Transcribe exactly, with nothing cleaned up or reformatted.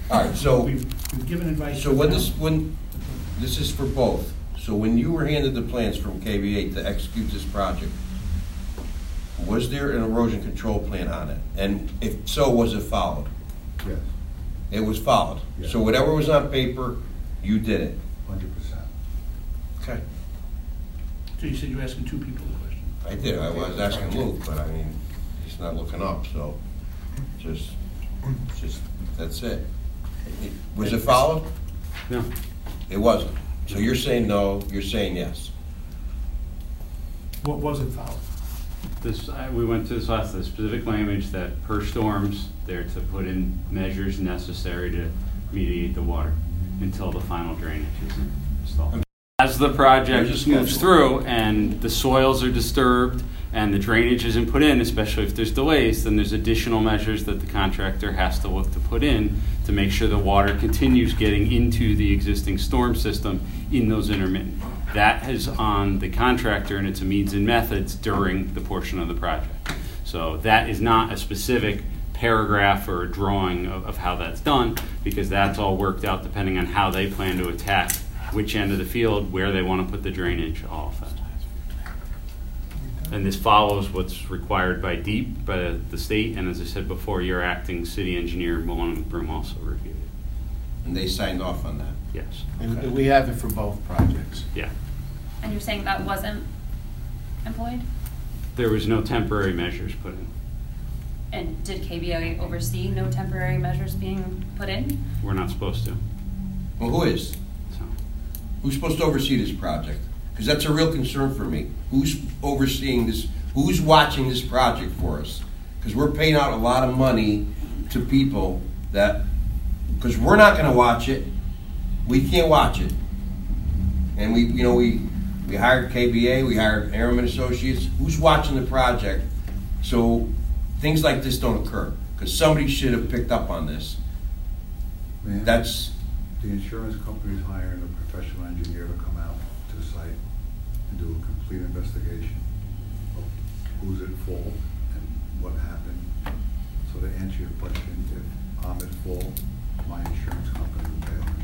All right, so, We've, we've given advice. so when this, when, this is for both. So when you were handed the plans from K B A to execute this project, was there an erosion control plan on it? And if so, was it followed? Yes, It was followed. Yes. So whatever was on paper, you did it. hundred percent. Okay. So you said you were asking two people the question. I did. I was asking Luke, but I mean, he's not looking up, so just, just, that's it. It- Was it followed? No. It wasn't. So you're saying no, you're saying yes. What wasn't followed? This, I- we went to this last, the specific language that per storms, they're to put in measures necessary to mediate the water until the final drainage is installed. As the project There's a moves schedule. through and the soils are disturbed and the drainage isn't put in, especially if there's delays, then there's additional measures that the contractor has to look to put in to make sure the water continues getting into the existing storm system in those intermittent. That is on the contractor, and it's a means and methods during the portion of the project. So that is not a specific paragraph or a drawing of, of how that's done, because that's all worked out depending on how they plan to attack which end of the field, where they want to put the drainage, all of that. And this follows what's required by DEEP, by the state, and as I said before, your acting city engineer, Malone Broom, also reviewed it. And they signed off on that. Yes. And we have it for both projects. Yeah. And you're saying that wasn't employed? There was no temporary measures put in. And did K B A oversee no temporary measures being put in? We're not supposed to. Well, who is? So. Who's supposed to oversee this project? Because that's a real concern for me. Who's overseeing this? Who's watching this project for us? Because we're paying out a lot of money to people that, because we're not going to watch it. We can't watch it. And we, you know, we, we hired K B A, we hired Airman Associates. Who's watching the project so things like this don't occur? Because somebody should have picked up on this. Ma'am, That's, the insurance company's hiring a professional engineer to come out to the site and do a complete investigation of who's at fault and what happened. So to answer your question, if I'm at fault, my insurance company will pay on it.